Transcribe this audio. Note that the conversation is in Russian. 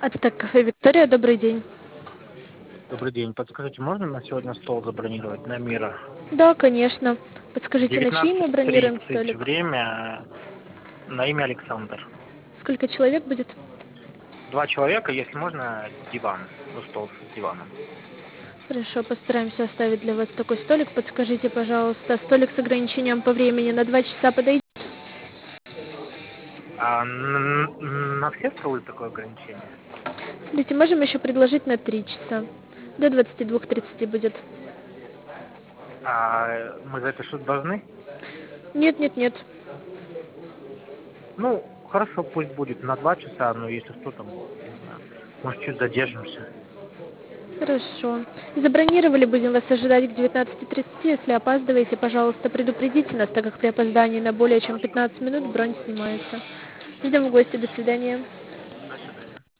Ацтек кафе Виктория, добрый день. Добрый день. Подскажите, можно на сегодня стол забронировать на Мира? Да, конечно. Подскажите, на чьи мы бронируем 19:30 столик? время на имя Александр. Сколько человек будет? 2 человека, если можно, диван. Ну, стол с диваном. Хорошо, постараемся оставить для вас такой столик. Подскажите, пожалуйста, столик с ограничением по времени на 2 часа подойдет? А на все столы такое ограничение? Смотрите, можем еще предложить на 3 часа. До 22:30 будет. А мы за это что-то должны? Нет, нет, нет. Ну, хорошо, пусть будет на 2 часа, но если что там, не знаю, может, чуть задержимся. Хорошо. Забронировали, будем вас ожидать к 19:30. Если опаздываете, пожалуйста, предупредите нас, так как при опоздании на более чем 15 минут бронь снимается. Ждем в гости. До свидания.